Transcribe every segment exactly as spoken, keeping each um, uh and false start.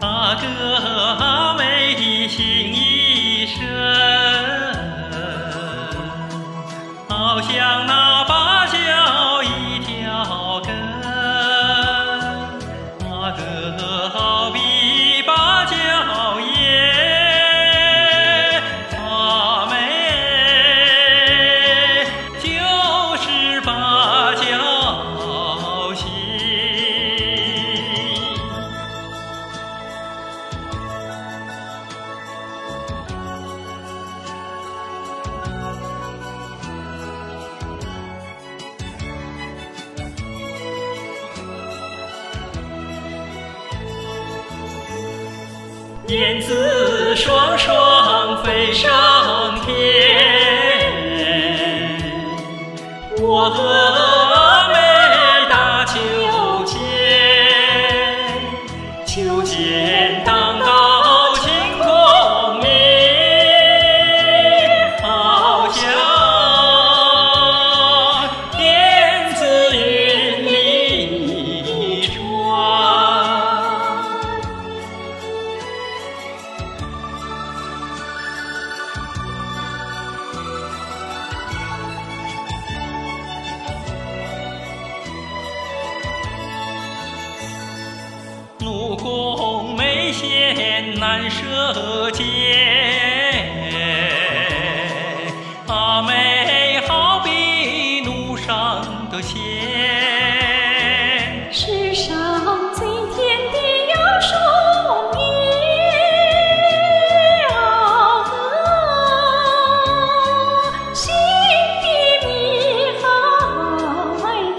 那个美的情一生，好像那芭蕉一条根，那个好比芭蕉叶，它美就是芭蕉心。燕子双双飞上天，我和妹打秋千，秋千荡到晴空里，好像燕子云里传。怒弓眉线难射箭，阿妹好比怒上的弦。 世上最甜的有数鸟歌，心的蜜好甜。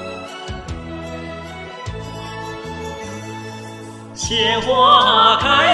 鲜花开